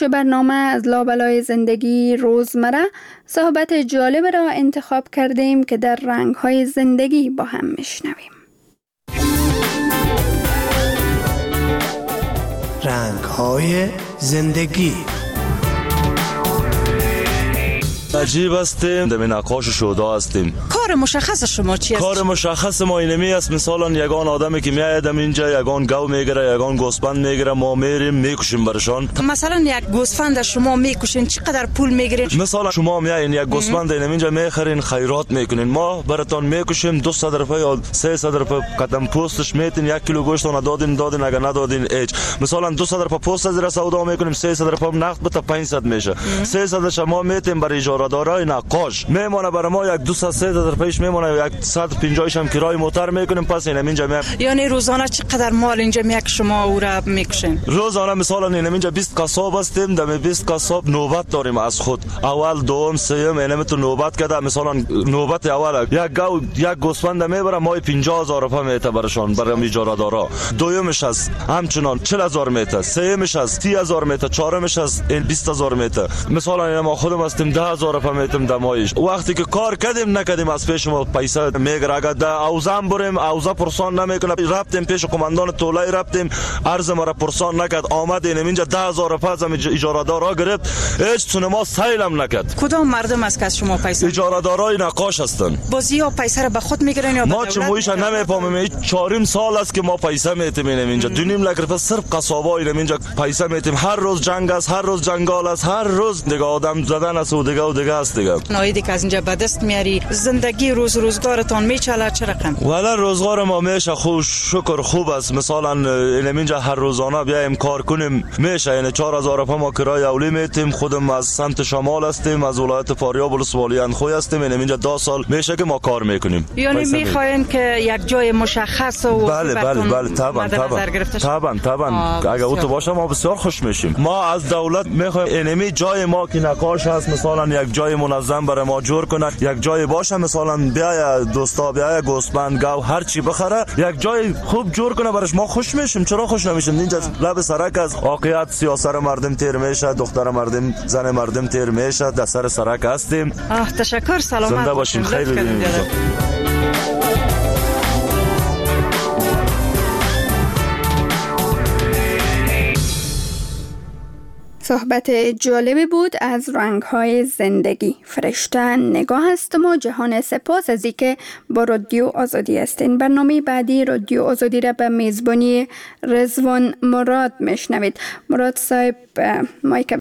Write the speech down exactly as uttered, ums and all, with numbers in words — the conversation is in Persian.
برنامه از لابلای زندگی روزمره صحبت جالب را انتخاب کردیم که در رنگ‌های زندگی با هم میشنویم. رنگ‌های زندگی. عجیب هستیم، دمی نقاش شودا هستیم. کار مشخص شما چی است؟ کار مشخص ما اینمی است. مثلا یگان آدمی که میاد اینجا یگان گاو میگیره، یگان گوسفند میگیره، ما میریم میکشیم برشان. مثلا یک گوسفند شما میکشین چقدر پول میگیرین؟ مثلا شما میایین یک گوسفند اینجا میخرین، خیرات میکنین، ما براتون میکشیم دویست روپیه یا سیصد روپیه قدم پوستش میتین، یک کیلو گوشتون دادین دادین، اگه ندادین هیچ. مثلا دویست روپیه پوست از را سودا میکنیم، سیصد روپیه نقد بتا پانصد میشه. سیصد شما میتین برای اجاره دارای نقاش میمونه برای ما یک دویست سیصد روپیهش میمونه، یک صد و پنجاه ش هم کرای موتر میکنیم. پس اینم اینجا می یعنی روزانه چقدر مال اینجا میک شما او را میکشین؟ روزانه مثلا اینم اینجا بیست قصاب هستیم، دم بیست قصاب نوبت داریم از خود، اول دوم سوم اینم تو نوبت کده. مثلا نوبت اول یک گاو یک گوسفند میبره ما پنجاه هزار روپیه میته برشان برای اجاره دارا. دومش از همچنان چهل هزار میته، سومش از سی هزار میته، چهارمش از بیست هزار میته. مثلا اینم ما خودم هستیم ده هزار روپیه میتم دمایش. وقتی که کار کردیم نکردیم از پیش ما پیسه میگره. اگه ده اوزان بریم اوزا پرسان نمیکنه، رفتیم پیش کماندان طولای رفتیم عرض ما را پرسان نکرد، آمد اینم اینجا ده هزار روپیه از اجاره دارا گرفت، هیچ سینما سیلم نکرد. کدام مردم است که از شما پیسه؟ اجاره دارای نقاش هستن. بازی ها پیسه را به خود میگیرن یا ما چه مویش نمیفهمیم. چهارم سال است که ما پیسه میتیم اینجا، دو نیم لک روپیه صرف قصابا اینجا پیسه میتیم. هر روز جنگ است، هر روز جنگال است، هر روز دیگه آدم زدن است و دیگه و دیگه است دیگه. نایدی که از اینجا به دست میاری، زندگی روز روزگارتان میچله چه رقم؟ والا روزگار ما میشه خوب، شکر خوب است. مثلا اینم اینجا هر روزانه بیایم کار کنیم میشه، یعنی چهار هزار روپیه ما کرایه اولی میتیم. خودم از سمت شمال هستیم، از ولایت فاریاب ولسوالی اندخوی هستیم. اینم اینجا دو سال میشه که ما کار میکنیم. یعنی میخواین که یک جای مشخص و بله بله بله طبعا طبعا طبعا طبعا اگه او تو باشه ما بسیار خوش میشیم. ما از دولت میخوایم اینمی جای ما که نقاش هست مثلا یک جای منظم برای ما جور کنه، یک جای باشه مثلا بیایا دوستا بیایا گوسفند گاو هر چی بخره، یک جای خوب جور کنه برش ما خوش میشیم. چرا خوش نمیشیم؟ اینجا لب سرک از واقعیت سیاست مردم تیر میشه، دختر مردم زن مردم تیر میشه، در سر سرک هستیم. آه تشکر، سلامت زنده باشیم، خیر ببینیم. صحبت جالبی بود از رنگ‌های زندگی. فرشته نگاه هستم و جهان سپاس از اینکه با رادیو آزادی هستین. برنامه بعدی رادیو آزادی را به میزبانی رضوان مراد میشنوید. مراد صاحب مایک